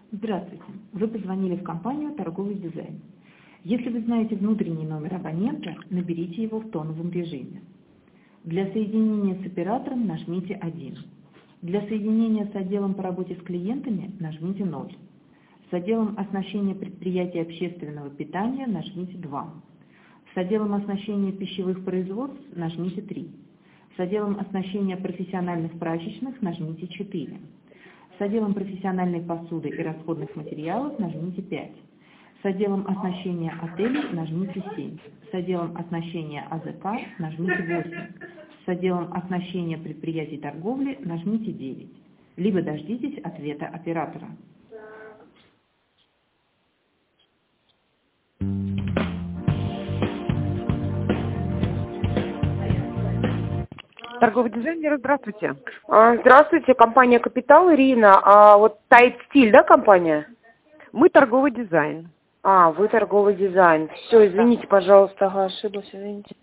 Здравствуйте. Вы позвонили в компанию «Торговый дизайн». Если вы знаете внутренний номер абонента, наберите его в тоновом режиме. Для соединения с оператором нажмите 1. Для соединения с отделом по работе с клиентами нажмите 0. С отделом оснащения предприятий общественного питания нажмите 2. С отделом оснащения пищевых производств нажмите 3. С отделом оснащения профессиональных прачечных нажмите 4. С отделом профессиональной посуды и расходных материалов нажмите 5. С отделом оснащения отелей нажмите 7. С отделом оснащения АЗК нажмите 8. С отделом оснащения предприятий торговли нажмите 9. Либо дождитесь ответа оператора. Торговый дизайнер, здравствуйте. Здравствуйте, компания «Капитал», Ирина. Вот Тайт Стиль, да, компания? Мы торговый дизайн. Вы торговый дизайн. Все, извините, пожалуйста, ошиблась, извините.